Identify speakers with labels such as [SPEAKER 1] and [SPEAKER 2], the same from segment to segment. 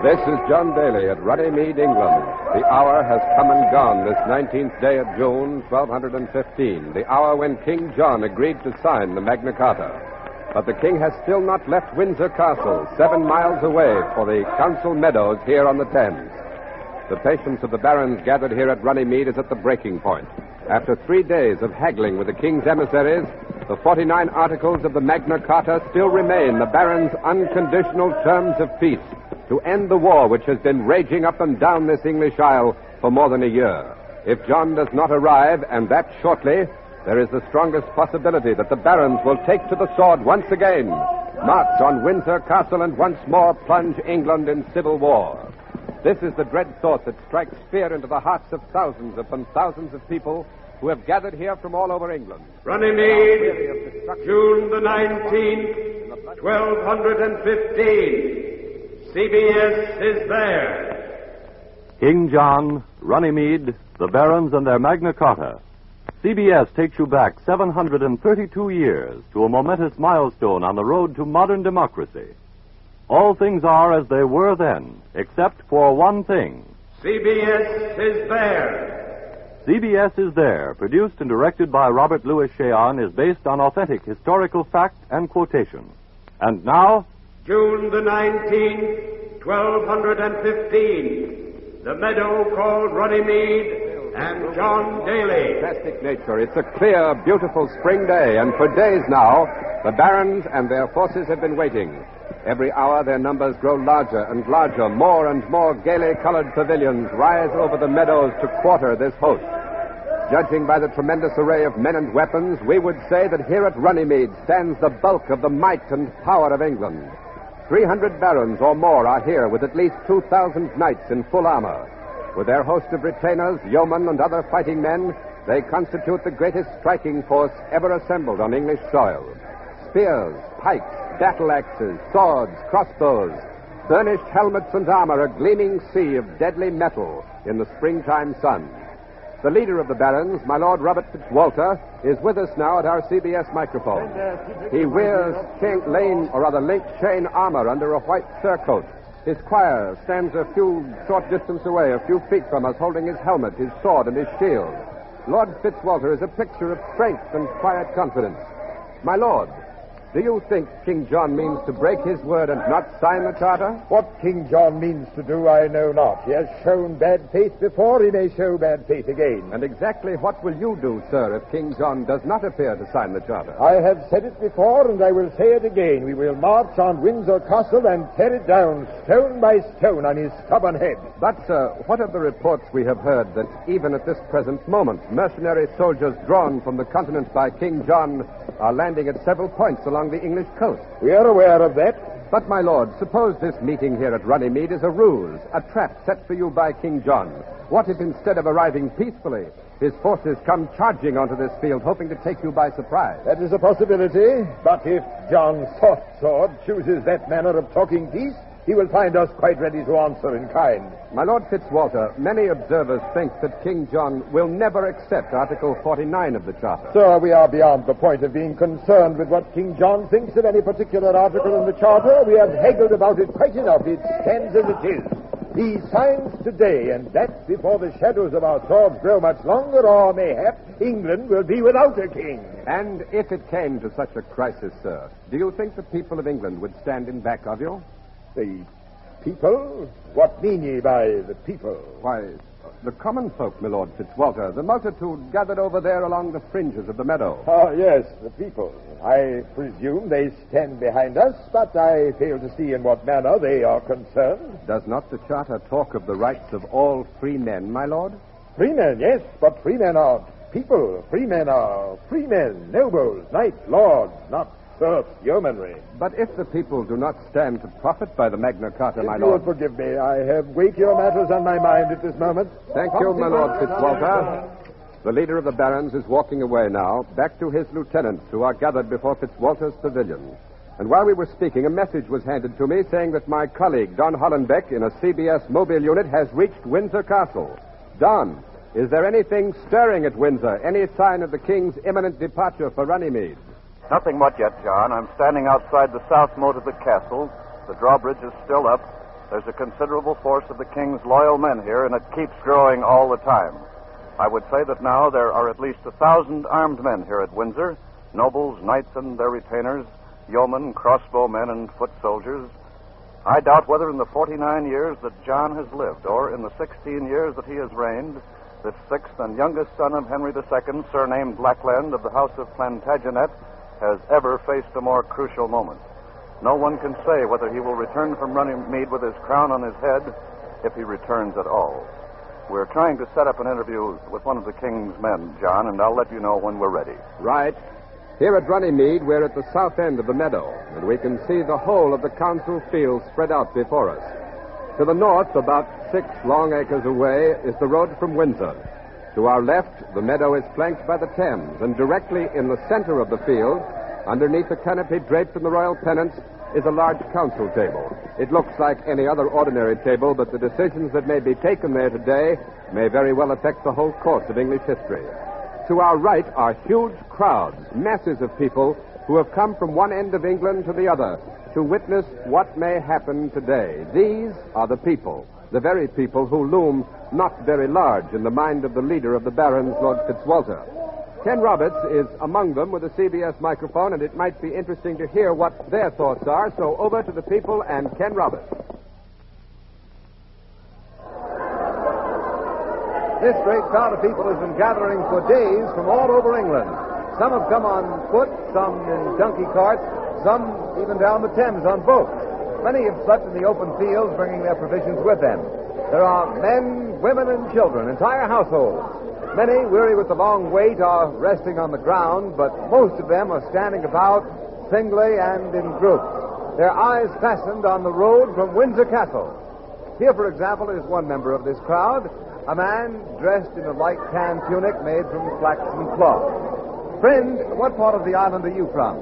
[SPEAKER 1] This is John Daly at Runnymede, England. The hour has come and gone this 19th day of June, 1215, the hour when King John agreed to sign the Magna Carta. But the king has still not left Windsor Castle, 7 miles away, for the council meadows here on the Thames. The patience of the barons gathered here at Runnymede is at the breaking point. After 3 days of haggling with the king's emissaries, the 49 articles of the Magna Carta still remain the barons' unconditional terms of peace to end the war which has been raging up and down this English Isle for more than a year. If John does not arrive, and that shortly, there is the strongest possibility that the barons will take to the sword once again, march on Windsor Castle, and once more plunge England in civil war. This is the dread thought that strikes fear into the hearts of thousands upon thousands of people who have gathered here from all over England.
[SPEAKER 2] Runnymede, June the 19th, 1215. CBS is there.
[SPEAKER 3] King John, Runnymede, the barons and their Magna Carta. CBS takes you back 732 years to a momentous milestone on the road to modern democracy. All things are as they were then, except for one thing.
[SPEAKER 2] CBS is there.
[SPEAKER 3] CBS is there, produced and directed by Robert Louis Cheon, is based on authentic historical fact and quotation. And now,
[SPEAKER 2] June the 19th, 1215. The meadow called Runnymede and John Daly.
[SPEAKER 1] Fantastic nature. It's a clear, beautiful spring day, and for days now, the barons and their forces have been waiting. Every hour their numbers grow larger and larger. More and more gaily colored pavilions rise over the meadows to quarter this host. Judging by the tremendous array of men and weapons, we would say that here at Runnymede stands the bulk of the might and power of England. 300 barons or more are here with at least 2,000 knights in full armor. With their host of retainers, yeomen, and other fighting men, they constitute the greatest striking force ever assembled on English soil. Spears, pikes, battle-axes, swords, crossbows, burnished helmets and armor, a gleaming sea of deadly metal in the springtime sun. The leader of the barons, my Lord Robert Fitzwalter, is with us now at our CBS microphone. He wears linked chain armor under a white surcoat. His squire stands a short distance away, a few feet from us, holding his helmet, his sword, and his shield. Lord Fitzwalter is a picture of strength and quiet confidence. My lord, do you think King John means to break his word and not sign the charter?
[SPEAKER 4] What King John means to do, I know not. He has shown bad faith before, he may show bad faith again.
[SPEAKER 1] And exactly what will you do, sir, if King John does not appear to sign the charter?
[SPEAKER 4] I have said it before, and I will say it again. We will march on Windsor Castle and tear it down, stone by stone, on his stubborn head.
[SPEAKER 1] But, sir, what of the reports we have heard that even at this present moment, mercenary soldiers drawn from the continent by King John are landing at several points along the English coast?
[SPEAKER 4] We are aware of that.
[SPEAKER 1] But, my lord, suppose this meeting here at Runnymede is a ruse, a trap set for you by King John. What if instead of arriving peacefully, his forces come charging onto this field, hoping to take you by surprise?
[SPEAKER 4] That is a possibility. But if John Soft Sword chooses that manner of talking peace, he will find us quite ready to answer in kind.
[SPEAKER 1] My Lord Fitzwalter, many observers think that King John will never accept Article 49 of the Charter.
[SPEAKER 4] Sir, we are beyond the point of being concerned with what King John thinks of any particular article in the Charter. We have haggled about it quite enough. It stands as it is. He signs today, and that before the shadows of our swords grow much longer, or mayhap England will be without a king.
[SPEAKER 1] And if it came to such a crisis, sir, do you think the people of England would stand in back of you?
[SPEAKER 4] The people? What mean ye by the people?
[SPEAKER 1] Why, the common folk, my Lord Fitzwalter, the multitude gathered over there along the fringes of the meadow.
[SPEAKER 4] Oh, yes, the people. I presume they stand behind us, but I fail to see in what manner they are concerned.
[SPEAKER 1] Does not the Charter talk of the rights of all free men, my lord?
[SPEAKER 4] Free men, yes, but free men are people. Free men are free men, nobles, knights, lords, not serfs, yeomanry.
[SPEAKER 1] But if the people do not stand to profit by the Magna Carta, my
[SPEAKER 4] If you
[SPEAKER 1] lord...
[SPEAKER 4] will forgive me, I have weightier matters on my mind at this moment.
[SPEAKER 1] Thank you, my Lord Fitzwalter. The leader of the barons is walking away now, back to his lieutenants, who are gathered before Fitzwalter's pavilion. And while we were speaking, a message was handed to me saying that my colleague, Don Hollenbeck, in a CBS mobile unit, has reached Windsor Castle. Don, is there anything stirring at Windsor? Any sign of the king's imminent departure for Runnymede?
[SPEAKER 5] Nothing much yet, John. I'm standing outside the south moat of the castle. The drawbridge is still up. There's a considerable force of the king's loyal men here, and it keeps growing all the time. I would say that now there are at least 1,000 armed men here at Windsor, nobles, knights and their retainers, yeomen, crossbowmen, and foot soldiers. I doubt whether in the 49 years that John has lived, or in the 16 years that he has reigned, this sixth and youngest son of Henry II, surnamed Blackland of the House of Plantagenet, has ever faced a more crucial moment. No one can say whether he will return from Runnymede with his crown on his head, if he returns at all. We're trying to set up an interview with one of the king's men, John, and I'll let you know when we're ready.
[SPEAKER 1] Right. Here at Runnymede, we're at the south end of the meadow, and we can see the whole of the council field spread out before us. To the north, about 6 long acres away, is the road from Windsor. To our left, the meadow is flanked by the Thames, and directly in the center of the field, underneath the canopy draped in the royal pennants, is a large council table. It looks like any other ordinary table, but the decisions that may be taken there today may very well affect the whole course of English history. To our right are huge crowds, masses of people who have come from one end of England to the other to witness what may happen today. These are the people, the very people who loom not very large in the mind of the leader of the barons, Lord Fitzwalter. Ken Roberts is among them with a CBS microphone, and it might be interesting to hear what their thoughts are. So over to the people and Ken Roberts.
[SPEAKER 4] This great crowd of people has been gathering for days from all over England. Some have come on foot, some in donkey carts, some even down the Thames on boats. Many have slept in the open fields, bringing their provisions with them. There are men, women, and children, entire households. Many, weary with the long wait, are resting on the ground, but most of them are standing about singly and in groups, their eyes fastened on the road from Windsor Castle. Here, for example, is one member of this crowd, a man dressed in a light tan tunic made from flaxen cloth. Friend, what part of the island are you from?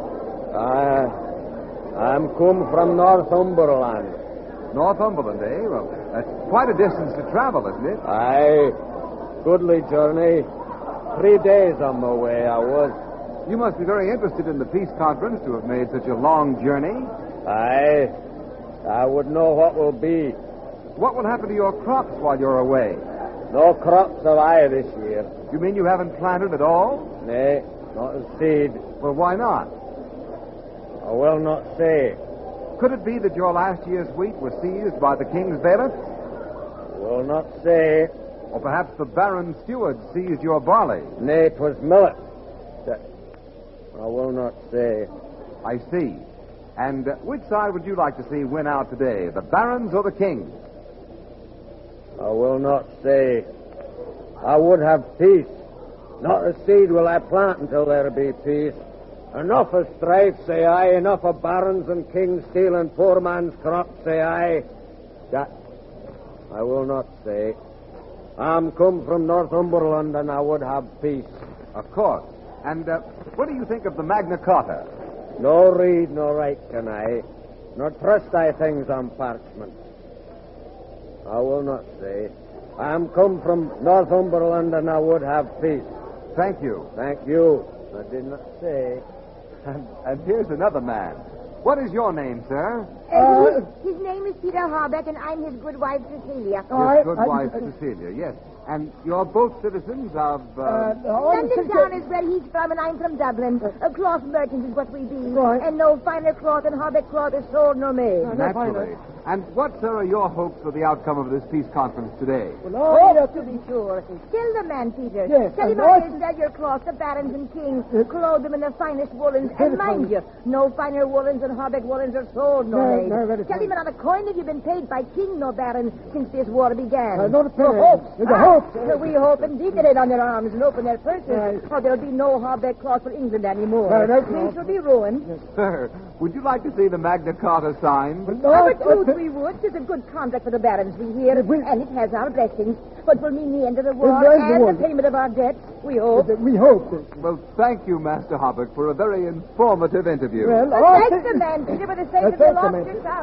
[SPEAKER 6] I'm come from Northumberland.
[SPEAKER 4] Northumberland, eh? Well, that's quite a distance to travel, isn't it?
[SPEAKER 6] Aye. Goodly journey. 3 days on my way, I was.
[SPEAKER 4] You must be very interested in the peace conference to have made such a long journey.
[SPEAKER 6] Aye. I would know what will be.
[SPEAKER 4] What will happen to your crops while you're away?
[SPEAKER 6] No crops have I this year.
[SPEAKER 4] You mean you haven't planted at all?
[SPEAKER 6] Nay, not a seed.
[SPEAKER 4] Well, why not?
[SPEAKER 6] I will not say.
[SPEAKER 4] Could it be that your last year's wheat was seized by the king's bailiffs?
[SPEAKER 6] Will not say.
[SPEAKER 4] Or perhaps the baron's steward seized your barley?
[SPEAKER 6] Nay, 'twas millet. I will not say.
[SPEAKER 4] I see. And which side would you like to see win out today, the barons or the king?
[SPEAKER 6] I will not say. I would have peace. Not a seed will I plant until there be peace. Enough of strife, say I. Enough of barons and kings stealing poor man's crops, say I. That I will not say. I'm come from Northumberland, and I would have peace.
[SPEAKER 4] Of course. And what do you think of the Magna Carta?
[SPEAKER 6] No read, no write can I. Nor trust I things on parchment. I will not say. I'm come from Northumberland, and I would have peace.
[SPEAKER 4] Thank you.
[SPEAKER 6] Thank you. I did not say.
[SPEAKER 4] And here's another man. What is your name, sir?
[SPEAKER 7] His name is Peter Harbeck, and I'm his good wife, Cecilia.
[SPEAKER 4] Your good wife, Cecilia, yes. And you're both citizens of...
[SPEAKER 7] London town is where he's from, and I'm from Dublin. Cloth merchants is what we be. Right. And no finer cloth than Harbeck cloth is sold nor made.
[SPEAKER 4] Naturally. And what, sir, are your hopes for the outcome of this peace conference today?
[SPEAKER 7] Oh, to be sure. Tell the man, Peter.
[SPEAKER 8] Yes,
[SPEAKER 7] Tell him how they sell your cloth, the barons and kings, clothe them in the finest woolens. And mind you, no finer woolens than Harbeck woolens are sold nor made. Tell him not a coin have you been paid by king nor baron since this war began.
[SPEAKER 8] Not a penny.
[SPEAKER 7] The hopes. We hope indeed they lay down their arms and open their purses, or there'll be no Harbeck cloth for England anymore. We shall be ruined.
[SPEAKER 4] Sir, would you like to see the Magna Carta signed?
[SPEAKER 7] Of a truth we would. It's a good contract for the barons we hear, and it has our blessings. But will mean the end of the war and the payment of our debts, we hope.
[SPEAKER 8] We hope.
[SPEAKER 4] Well, thank you, Master Harbeck, for a very informative interview.
[SPEAKER 7] Thank the man, Peter, for the sake of the lost your son.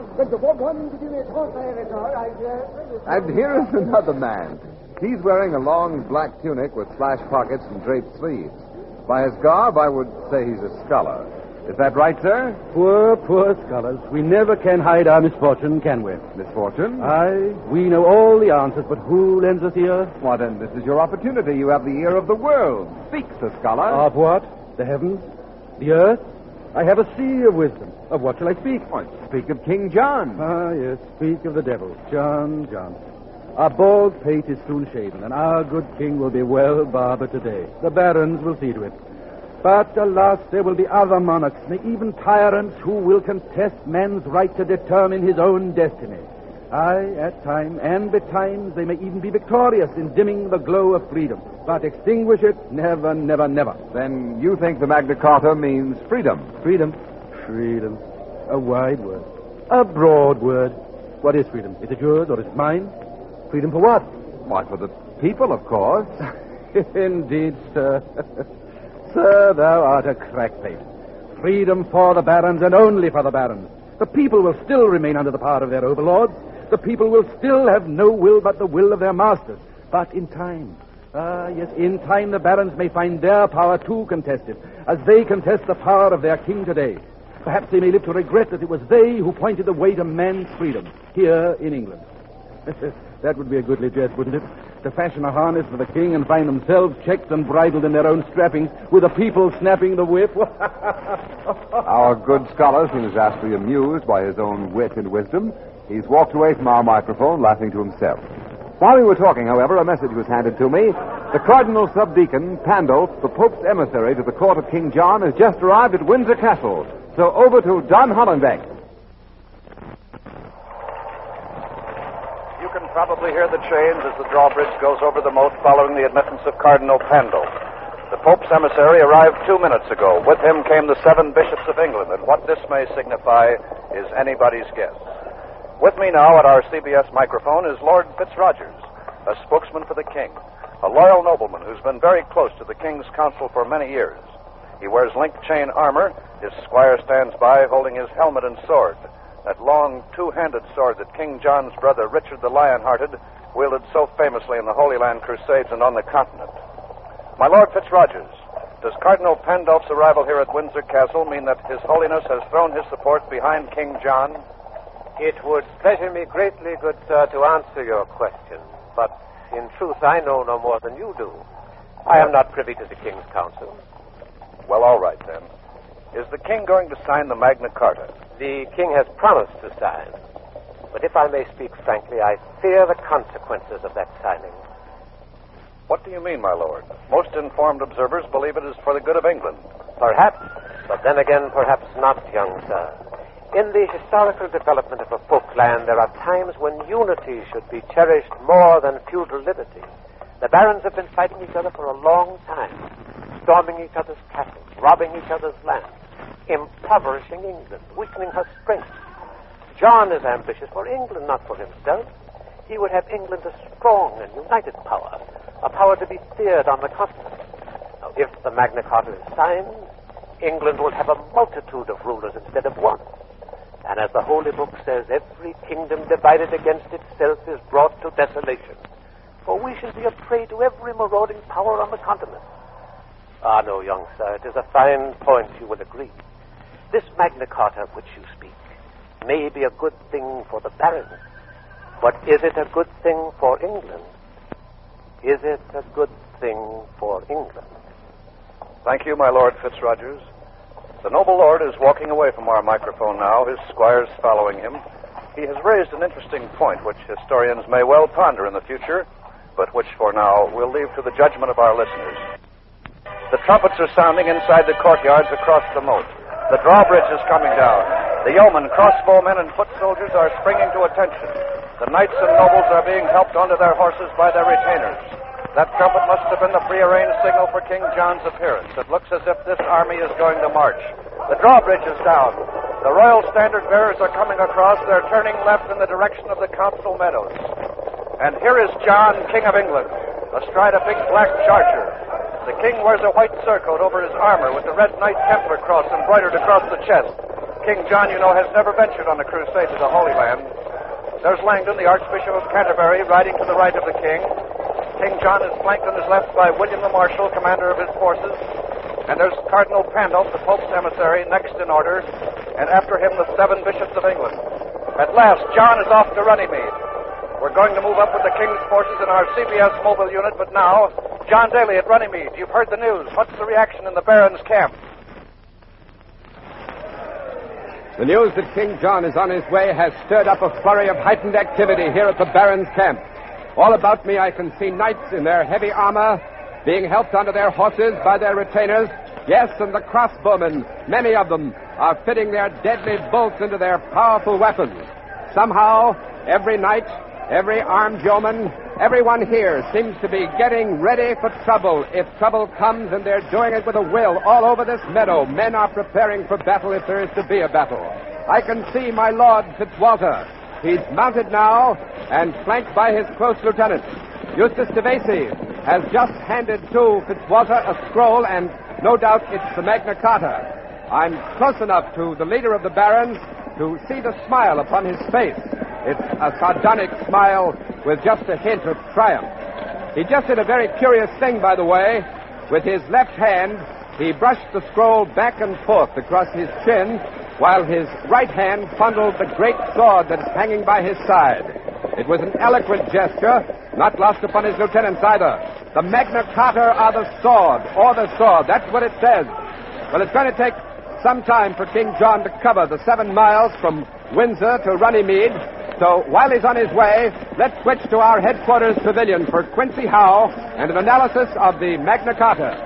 [SPEAKER 4] And here is another man. He's wearing a long black tunic with slash pockets and draped sleeves. By his garb, I would say he's a scholar.
[SPEAKER 1] Is that right, sir?
[SPEAKER 8] Poor scholars. We never can hide our misfortune, can we?
[SPEAKER 1] Misfortune?
[SPEAKER 8] Aye, we know all the answers, but who lends us ear?
[SPEAKER 1] Why, then, this is your opportunity. You have the ear of the world. Speak, Sir Scholar.
[SPEAKER 8] Of what? The heavens? The earth? I have a sea of wisdom. Of what shall I speak?
[SPEAKER 1] Why, speak of King John.
[SPEAKER 8] Ah, yes, speak of the devil. John. Our bald pate is soon shaven, and our good king will be well barbered today. The barons will see to it. But, alas, there will be other monarchs, nay, even tyrants, who will contest man's right to determine his own destiny. Aye, at time, and betimes they may even be victorious in dimming the glow of freedom. But extinguish it, never.
[SPEAKER 1] Then you think the Magna Carta means freedom?
[SPEAKER 8] Freedom. A wide word. A broad word. What is freedom? Is it yours or is it mine? Freedom for what?
[SPEAKER 1] Why, for the people, of course.
[SPEAKER 8] Indeed, sir. Sir, thou art a crackpate. Freedom for the barons and only for the barons. The people will still remain under the power of their overlords. The people will still have no will but the will of their masters. But in time, in time the barons may find their power too contested, as they contest the power of their king today. Perhaps they may live to regret that it was they who pointed the way to man's freedom here in England. That would be a goodly jest, wouldn't it? To fashion a harness for the king and find themselves checked and bridled in their own strappings, with the people snapping the whip.
[SPEAKER 1] Our good scholar seems vastly amused by his own wit and wisdom. He's walked away from our microphone, laughing to himself. While we were talking, however, a message was handed to me. The Cardinal Subdeacon, Pandulph, the Pope's emissary to the court of King John, has just arrived at Windsor Castle. So over to Don Hollenbeck.
[SPEAKER 5] You can probably hear the chains as the drawbridge goes over the moat following the admittance of Cardinal Pandulph. The Pope's emissary arrived 2 minutes ago. With him came the 7 bishops of England, and what this may signify is anybody's guess. With me now at our CBS microphone is Lord Fitzrogers, a spokesman for the king, a loyal nobleman who's been very close to the king's council for many years. He wears linked chain armor. His squire stands by holding his helmet and sword, that long two-handed sword that King John's brother, Richard the Lion-Hearted, wielded so famously in the Holy Land Crusades and on the continent. My Lord Fitzrogers, does Cardinal Pandulph's arrival here at Windsor Castle mean that His Holiness has thrown his support behind King John?
[SPEAKER 9] It would pleasure me greatly, good sir, to answer your question, but in truth I know no more than you do. I am not privy to the King's counsel.
[SPEAKER 5] Well, all right, then. Is the king going to sign the Magna Carta?
[SPEAKER 9] The king has promised to sign, but if I may speak frankly, I fear the consequences of that signing.
[SPEAKER 5] What do you mean, my lord? Most informed observers believe it is for the good of England.
[SPEAKER 9] Perhaps, but then again, perhaps not, young sir. In the historical development of a folkland, there are times when unity should be cherished more than feudal liberty. The barons have been fighting each other for a long time, storming each other's castles, robbing each other's lands, impoverishing England, weakening her strength. John is ambitious for England, not for himself. He would have England a strong and united power, a power to be feared on the continent. Now, if the Magna Carta is signed, England will have a multitude of rulers instead of one. And as the Holy Book says, every kingdom divided against itself is brought to desolation. For we shall be a prey to every marauding power on the continent. Ah, no, young sir, it is a fine point, you will agree. This Magna Carta of which you speak may be a good thing for the barons, but is it a good thing for England? Is it a good thing for England?
[SPEAKER 5] Thank you, my Lord Fitzrogers. The noble lord is walking away from our microphone now, his squires following him. He has raised an interesting point which historians may well ponder in the future, but which for now we'll leave to the judgment of our listeners. The trumpets are sounding inside the courtyards across the moat. The drawbridge is coming down. The yeomen, crossbowmen, and foot soldiers are springing to attention. The knights and nobles are being helped onto their horses by their retainers. That trumpet must have been the prearranged signal for King John's appearance. It looks as if this army is going to march. The drawbridge is down. The royal standard bearers are coming across. They're turning left in the direction of the council meadows. And here is John, King of England, astride a big black charger. The king wears a white surcoat over his armor with the red Knight Templar cross embroidered across the chest. King John, you know, has never ventured on a crusade to the Holy Land. There's Langdon, the Archbishop of Canterbury, riding to the right of the king. King John is flanked on his left by William the Marshal, commander of his forces. And there's Cardinal Pandulph, the Pope's emissary, next in order, and after him the 7 bishops of England. At last, John is off to Runnymede. We're going to move up with the King's forces in our CBS mobile unit, but now, John Daly at Runnymede. You've heard the news. What's the reaction in the Baron's camp?
[SPEAKER 1] The news that King John is on his way has stirred up a flurry of heightened activity here at the Baron's camp. All about me I can see knights in their heavy armor being helped onto their horses by their retainers. Yes, and the crossbowmen, many of them, are fitting their deadly bolts into their powerful weapons. Somehow, every knight, every armed yeoman, everyone here seems to be getting ready for trouble. If trouble comes, and they're doing it with a will all over this meadow, men are preparing for battle if there is to be a battle. I can see my Lord Fitzwalter. He's mounted now and flanked by his close lieutenant. Eustace de Vesey has just handed to Fitzwalter a scroll, and no doubt it's the Magna Carta. I'm close enough to the leader of the barons to see the smile upon his face. It's a sardonic smile with just a hint of triumph. He just did a very curious thing, by the way. With his left hand, he brushed the scroll back and forth across his chin, while his right hand fondled the great sword that is hanging by his side. It was an eloquent gesture, not lost upon his lieutenants either. The Magna Carta are the sword, or the sword. That's what it says. Well, it's going to take some time for King John to cover the 7 miles from Windsor to Runnymede. So while he's on his way, let's switch to our headquarters pavilion for Quincy Howe and an analysis of the Magna Carta.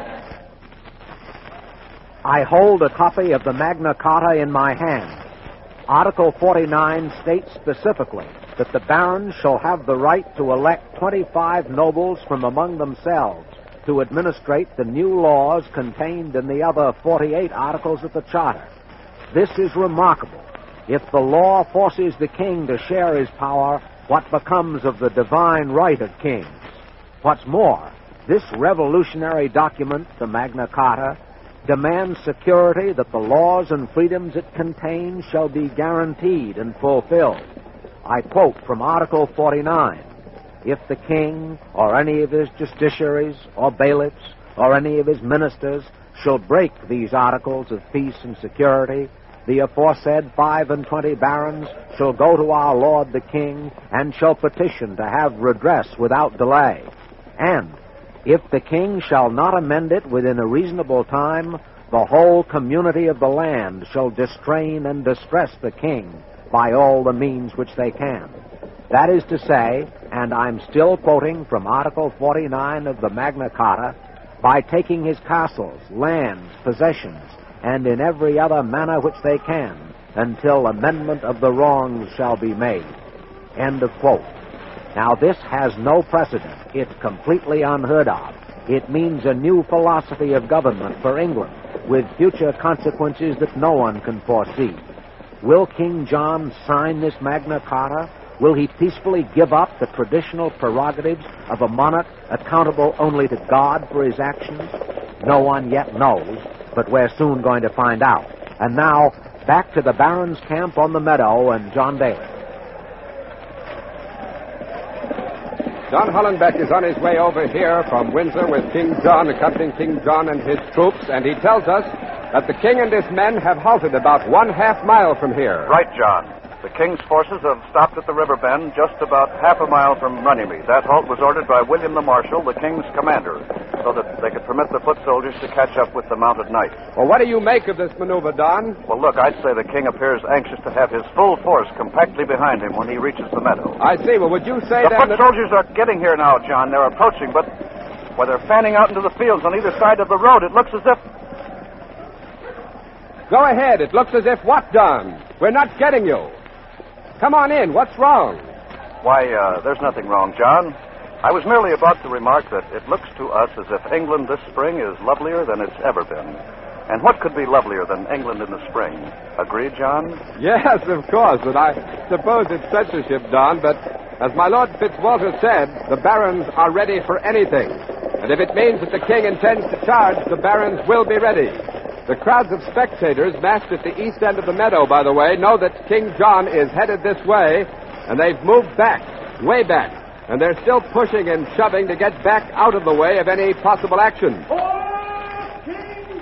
[SPEAKER 10] I hold a copy of the Magna Carta in my hand. Article 49 states specifically that the barons shall have the right to elect 25 nobles from among themselves to administrate the new laws contained in the other 48 articles of the Charter. This is remarkable. If the law forces the king to share his power, what becomes of the divine right of kings? What's more, this revolutionary document, the Magna Carta, demands security that the laws and freedoms it contains shall be guaranteed and fulfilled. I quote from Article 49. If the king, or any of his justiciaries, or bailiffs, or any of his ministers shall break these articles of peace and security, the aforesaid 25 barons shall go to our Lord the King, and shall petition to have redress without delay. And if the king shall not amend it within a reasonable time, the whole community of the land shall distrain and distress the king by all the means which they can. That is to say, and I'm still quoting from Article 49 of the Magna Carta, by taking his castles, lands, possessions, and in every other manner which they can, until amendment of the wrongs shall be made. End of quote. Now, this has no precedent. It's completely unheard of. It means a new philosophy of government for England, with future consequences that no one can foresee. Will King John sign this Magna Carta? Will he peacefully give up the traditional prerogatives of a monarch accountable only to God for his actions? No one yet knows, but we're soon going to find out. And now, back to the Baron's camp on the meadow and John Daly.
[SPEAKER 1] John Hollenbeck is on his way over here from Windsor with King John, accompanying King John and his troops, and he tells us that the king and his men have halted about 1/2 mile from here.
[SPEAKER 5] Right, John. The king's forces have stopped at the river bend just about 1/2 mile from Runnymede. That halt was ordered by William the Marshal, the king's commander, so that they could permit the foot soldiers to catch up with the mounted knights.
[SPEAKER 1] Well, what do you make of this maneuver, Don?
[SPEAKER 5] Well, look, I'd say the king appears anxious to have his full force compactly behind him when he reaches the meadow.
[SPEAKER 1] I see. Well, would you say
[SPEAKER 5] the
[SPEAKER 1] then
[SPEAKER 5] foot soldiers are getting here now, John. They're approaching, but while they're fanning out into the fields on either side of the road, it looks as if...
[SPEAKER 1] Go ahead. It looks as if what, Don? We're not getting you. Come on in. What's wrong?
[SPEAKER 5] Why, there's nothing wrong, John. I was merely about to remark that it looks to us as if England this spring is lovelier than it's ever been. And what could be lovelier than England in the spring? Agreed, John?
[SPEAKER 1] Yes, of course, but I suppose it's censorship, Don, but as my Lord Fitzwalter said, the barons are ready for anything. And if it means that the king intends to charge, the barons will be ready. The crowds of spectators massed at the east end of the meadow, by the way, know that King John is headed this way, and they've moved back, way back, and they're still pushing and shoving to get back out of the way of any possible action.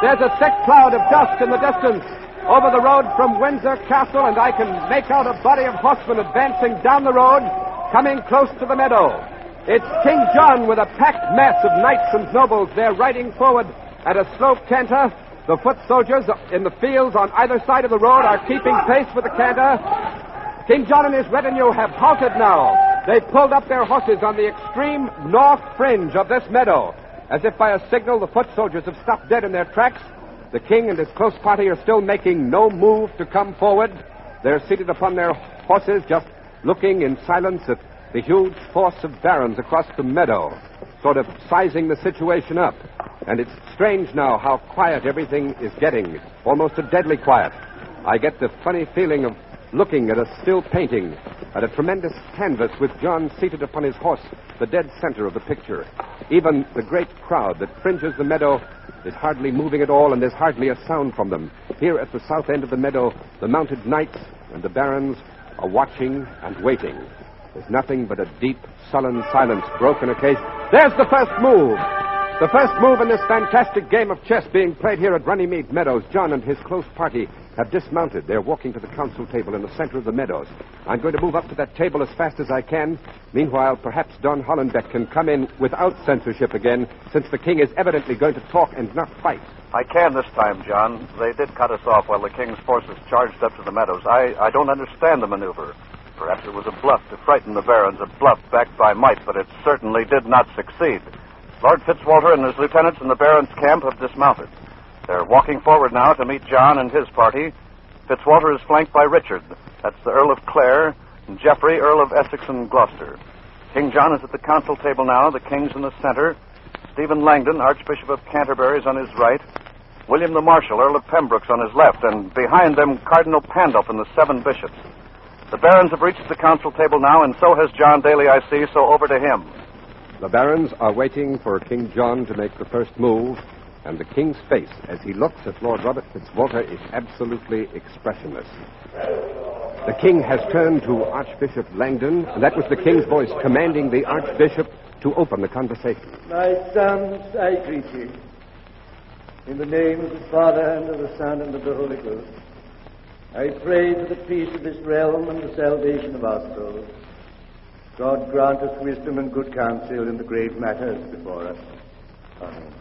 [SPEAKER 1] There's a thick cloud of dust in the distance over the road from Windsor Castle, and I can make out a body of horsemen advancing down the road, coming close to the meadow. It's King John with a packed mass of knights and nobles. They're riding forward at a slow canter. The foot soldiers in the fields on either side of the road are keeping pace with the canter. King John and his retinue have halted now. They've pulled up their horses on the extreme north fringe of this meadow. As if by a signal, the foot soldiers have stopped dead in their tracks. The king and his close party are still making no move to come forward. They're seated upon their horses, just looking in silence at the huge force of barons across the meadow, sort of sizing the situation up. And it's strange now how quiet everything is getting, almost a deadly quiet. I get the funny feeling of looking at a still painting, at a tremendous canvas with John seated upon his horse, the dead center of the picture. Even the great crowd that fringes the meadow is hardly moving at all, and there's hardly a sound from them. Here at the south end of the meadow, the mounted knights and the barons are watching and waiting. There's nothing but a deep, sullen silence, broken occasionally. There's the first move! The first move in this fantastic game of chess being played here at Runnymede Meadows. John and his close party have dismounted. They're walking to the council table in the center of the meadows. I'm going to move up to that table as fast as I can. Meanwhile, perhaps Don Hollenbeck can come in without censorship again, since the king is evidently going to talk and not fight.
[SPEAKER 5] I can this time, John. They did cut us off while the king's forces charged up to the meadows. I don't understand the maneuver. Perhaps it was a bluff to frighten the barons, a bluff backed by might, but it certainly did not succeed. Lord Fitzwalter and his lieutenants in the barons' camp have dismounted. They're walking forward now to meet John and his party. Fitzwalter is flanked by Richard. That's the Earl of Clare, and Geoffrey, Earl of Essex and Gloucester. King John is at the council table now. The king's in the center. Stephen Langdon, Archbishop of Canterbury, is on his right. William the Marshal, Earl of Pembroke's on his left, and behind them, Cardinal Pandulph and the 7 bishops. The barons have reached the council table now, and so has John Daly, I see, so over to him.
[SPEAKER 1] The barons are waiting for King John to make the first move, and the king's face, as he looks at Lord Robert Fitzwalter, is absolutely expressionless. The king has turned to Archbishop Langdon, and that was the king's voice commanding the archbishop to open the conversation.
[SPEAKER 11] My sons, I greet you. In the name of the Father, and of the Son, and of the Holy Ghost, I pray for the peace of this realm and the salvation of our souls. God grant us wisdom and good counsel in the grave matters before us. Amen.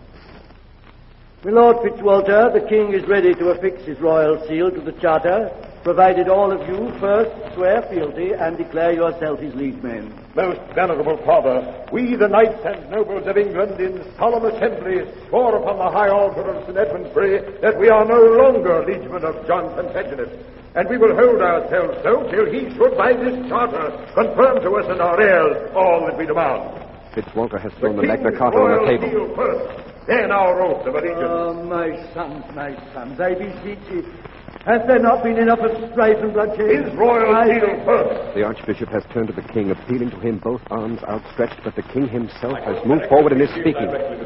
[SPEAKER 11] My Lord Fitzwalter, the King is ready to affix his royal seal to the charter, provided all of you first swear fealty and declare yourself his liege men.
[SPEAKER 4] Most venerable Father, we, the knights and nobles of England, in solemn assembly, swore upon the high altar of St. Edmundsbury that we are no longer liegemen of John Plantagenet, and we will hold ourselves so till he should, by this charter, confirm to us and our heirs all that we demand.
[SPEAKER 1] Fitzwalter has thrown the Magna Carta on the table.
[SPEAKER 4] Seal first, then our oath of allegiance.
[SPEAKER 11] Oh, my sons, I beseech you. Has there not been enough of strife and bloodshed?
[SPEAKER 4] His royal seal first.
[SPEAKER 1] The archbishop has turned to the king, appealing to him, both arms outstretched, but the king himself has moved forward and is speaking.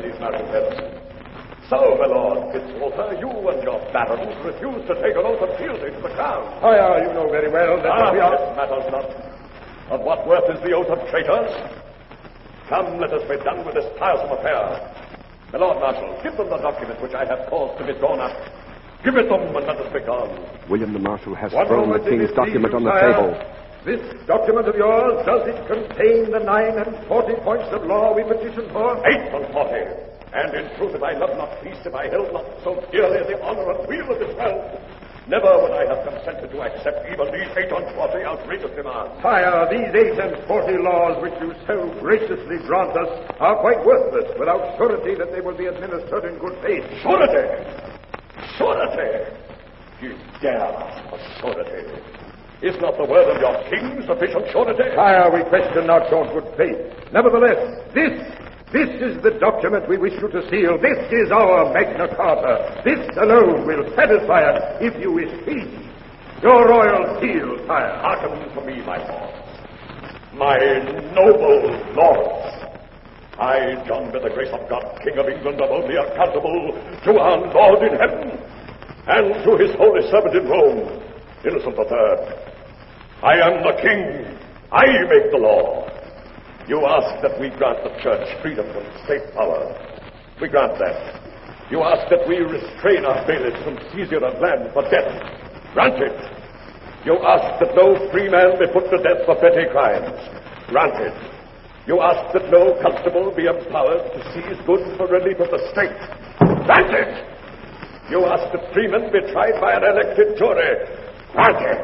[SPEAKER 12] So, my lord Fitzwalter, you and your barons refuse to take an oath of fealty to the crown.
[SPEAKER 4] You know very well that we are...
[SPEAKER 12] This matters not. Of what worth is the oath of traitors? Come, let us be done with this tiresome affair. My lord Marshal, give them the document which I have caused to be drawn up. Give it them and let us be gone.
[SPEAKER 1] William the Marshal has thrown the king's document on the table.
[SPEAKER 4] This document of yours, does it contain the 49 points of law we petitioned for?
[SPEAKER 12] 48. And in truth, if I loved not peace, if I held not so dearly the honor and weal of this realm, never would I have consented to accept even these 48 outrageous demands.
[SPEAKER 4] Sire, these 48 laws which you so graciously grant us are quite worthless without surety that they will be administered in good faith.
[SPEAKER 12] Surety! Surety! You dare ask for surety. Is not the word of your king sufficient surety?
[SPEAKER 4] Sire, we question not your good faith. Nevertheless, this is the document we wish you to seal. This is our Magna Carta. This alone will satisfy us if you wish peace. Your royal seal, sire.
[SPEAKER 12] Hearken to me, my lords. My noble lords. I, John, by the grace of God, King of England, am only accountable to our Lord in heaven and to his holy servant in Rome, Innocent III. I am the king. I make the law. You ask that we grant the church freedom from state power. We grant that. You ask that we restrain our bailiffs from seizure of land for death. Granted. You ask that no free man be put to death for petty crimes. Granted. You ask that no constable be empowered to seize goods for relief of the state. Granted. You ask that freemen be tried by an elected jury. Granted.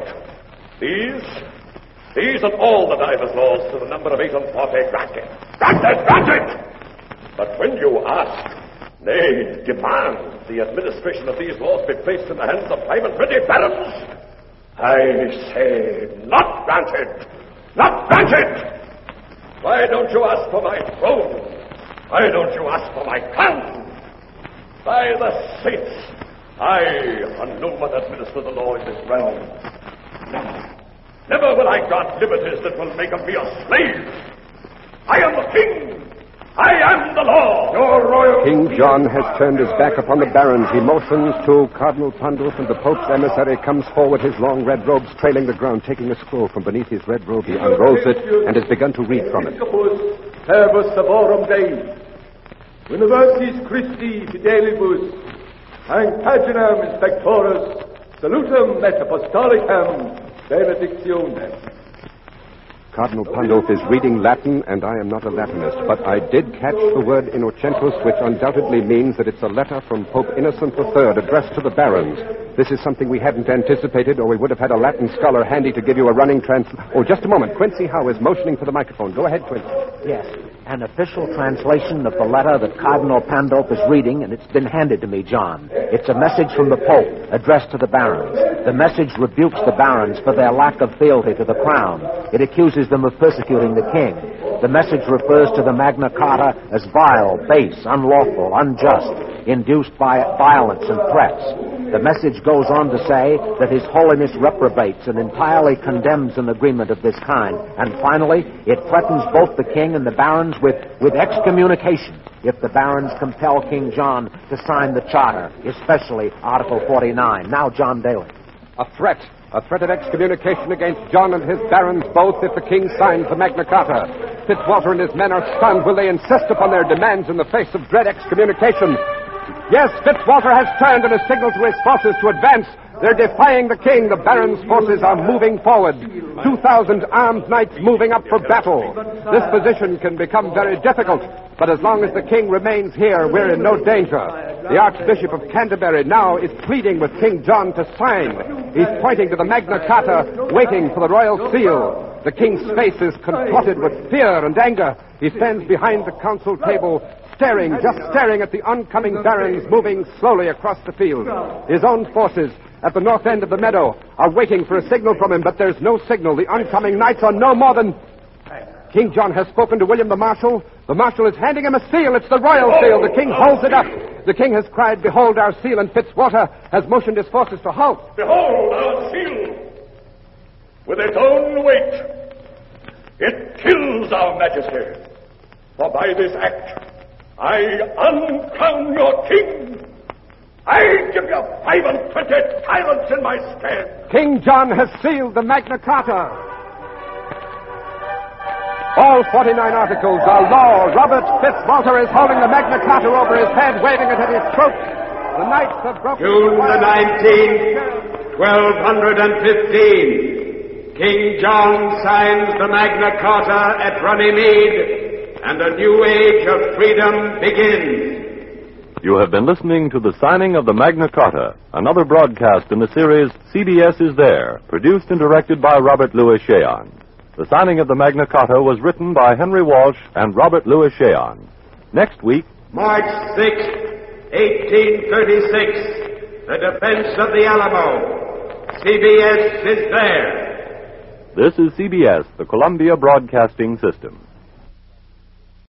[SPEAKER 12] These and all the divers laws to the number of 8 and 40 granted. Granted. But when you ask, nay, demand the administration of these laws be placed in the hands of 5 and 20 barons, I say not granted. Not granted. Why don't you ask for my throne? Why don't you ask for my crown? By the saints, I, a nobleman, administer the law in this realm. Never will I grant liberties that will make of me a slave. I am the king. I am the law. Your royal...
[SPEAKER 1] King John has turned his back upon the barons. He motions to Cardinal Pandulf, and the Pope's emissary comes forward, his long red robes trailing the ground. Taking a scroll from beneath his red robe, he unrolls it and has begun to read from it.
[SPEAKER 11] Servus Savorum Dei, Universis Christi Fidelibus, and Paginam Inspectorus, Salutem et Apostolicam Benedictionem.
[SPEAKER 1] Cardinal Pandulf is reading Latin, and I am not a Latinist, but I did catch the word Innocentus, which undoubtedly means that it's a letter from Pope Innocent III addressed to the barons. This is something we hadn't anticipated, or we would have had a Latin scholar handy to give you a running Oh, just a moment. Quincy Howe is motioning for the microphone. Go ahead, Quincy.
[SPEAKER 10] Yes, an official translation of the letter that Cardinal Pandulf is reading, and it's been handed to me, John. It's a message from the Pope addressed to the barons. The message rebukes the barons for their lack of fealty to the crown. It accuses them of persecuting the king. The message refers to the Magna Carta as vile, base, unlawful, unjust, induced by violence and threats. The message goes on to say that His Holiness reprobates and entirely condemns an agreement of this kind. And finally, it threatens both the king and the barons with excommunication if the barons compel King John to sign the charter, especially Article 49. Now, John Daly.
[SPEAKER 1] A threat of excommunication against John and his barons both if the king signs the Magna Carta. Fitzwalter and his men are stunned. Will they insist upon their demands in the face of dread excommunication? Yes, Fitzwalter has turned and has signaled to his forces to advance. They're defying the king. The barons' forces are moving forward. 2,000 armed knights moving up for battle. This position can become very difficult, but as long as the king remains here, we're in no danger. The Archbishop of Canterbury now is pleading with King John to sign. He's pointing to the Magna Carta, waiting for the royal seal. The king's face is contorted with fear and anger. He stands behind the council table, just staring at the oncoming barons moving slowly across the field. His own forces at the north end of the meadow are waiting for a signal from him, but there's no signal. The oncoming knights are no more than... King John has spoken to William the Marshal. The Marshal is handing him a seal. It's the royal seal. The king holds it up. The king has cried, "Behold our seal," and Fitzwater has motioned his forces to halt.
[SPEAKER 12] Behold our seal! With its own weight, it kills our majesty. For by this act, I uncrown your king. I give you 25 tyrants in my stead.
[SPEAKER 1] King John has sealed the Magna Carta. All 49 articles are law. Robert Fitzwalter is holding the Magna Carta over his head, waving it at his throat. The knights have broken...
[SPEAKER 2] June the 19th, 1215. King John signs the Magna Carta at Runnymede, and a new age of freedom begins.
[SPEAKER 3] You have been listening to the signing of the Magna Carta, another broadcast in the series CBS Is There, produced and directed by Robert Louis Cheon. The signing of the Magna Carta was written by Henry Walsh and Robert Louis Cheon. Next week...
[SPEAKER 2] March 6th, 1836, the defense of the Alamo. CBS Is There.
[SPEAKER 3] This is CBS, the Columbia Broadcasting System.